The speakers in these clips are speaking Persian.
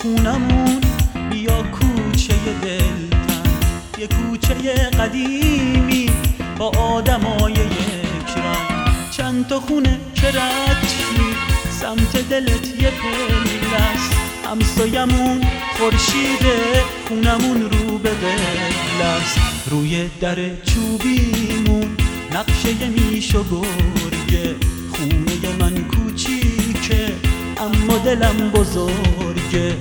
خونمون، بیا کوچه دلتن، یه کوچه قدیمی با آدمای یک رنگ. چند تا خونه که ردی سمت دلت یه پله است، همسایمون خورشیده، خونمون رو به قبله است. روی در چوبیمون نقشه میش و گرگه، خونه من کوچیکه اما دلم بزرگه.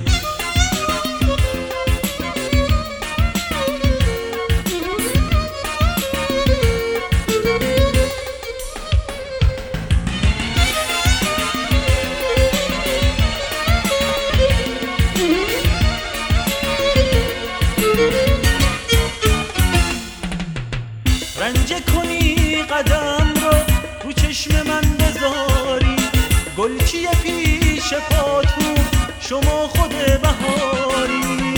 رنجه کنی قدم رو چشم من بذاری، گلچیه پیش پاتون شما خود بهاری.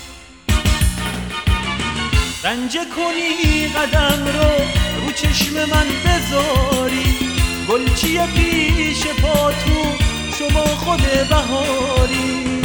رنجه کنی قدم رو چشم من بذاری، گلچیه پیش پاتون شما خود بهاری.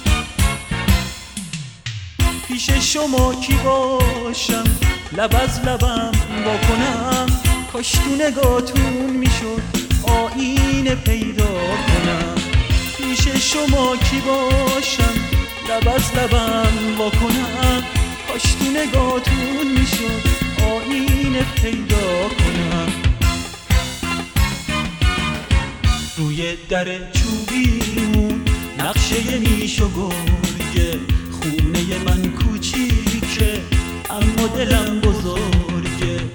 پیش شما کی باشم لب از لبم واکنم، کاش تو نگاتون میشد آینه پیدا کنم. پیش شما کی باشم لب از لبم واکنم، کاش تو نگاتون میشد آینه پیدا کنم. روی در چوبیمون نقشه میش و گرگه، خونه من کوچیکه اما دلم بزرگه.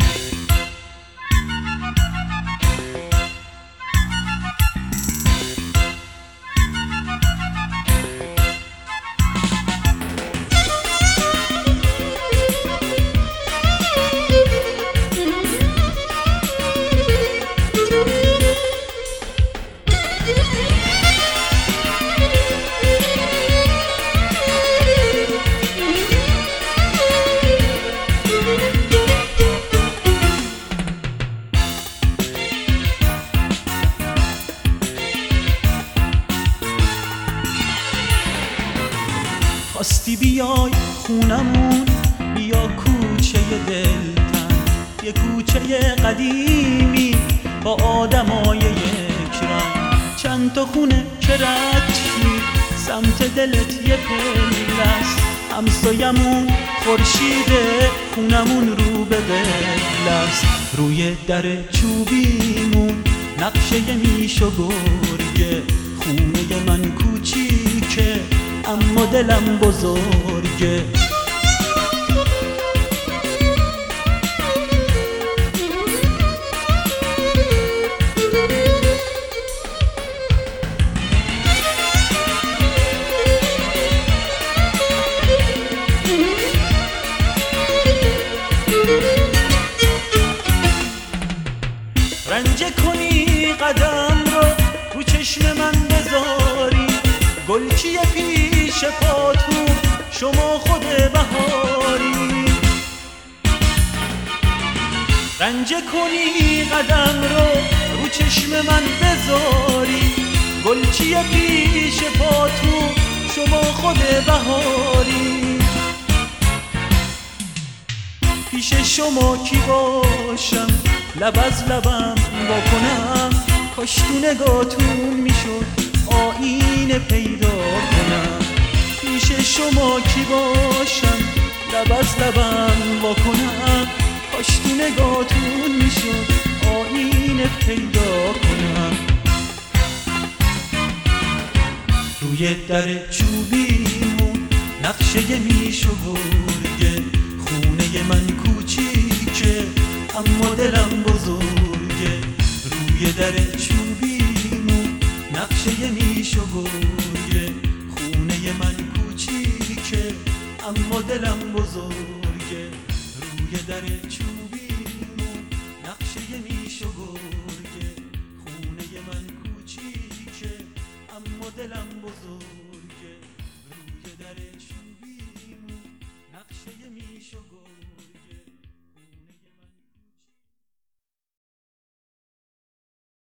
خواستی بیای خونمون، بیا کوچه دلتن، یه کوچه قدیمی با آدمای یک رنگ. چند تا خونه که ردی سمت دلت یه پله است، همسایمون خورشیده، خونمون رو به قبله است. روی در چوبیمون نقشه میش و گرگه، خونه من کوچیکه اما دلم بزرگه. رنجه کنی قدم رو چشم من بذاری، گلچیه پیش پاتون شما خود بهاری. رنجه کنی قدم رو چشم من بذاری، گلچیه پیش پاتون شما خود بهاری. پیش شما کی باشم لب از لبم واکنم، کاش تو نگاتون میشد آینه پیدا کنم. پیش شما کی باشم لب از لبم واکنم، کاش تو نگاتون میشد آینه پیدا کنم. روی در چوبیمون نقشه میش و گرگه، خونه من کوچیکه اما دلم بزرگه. روی در چوبیمون نقشه میش و گرگه، خونه من کوچیکه اما دلم بزرگه. روی در چوبیمون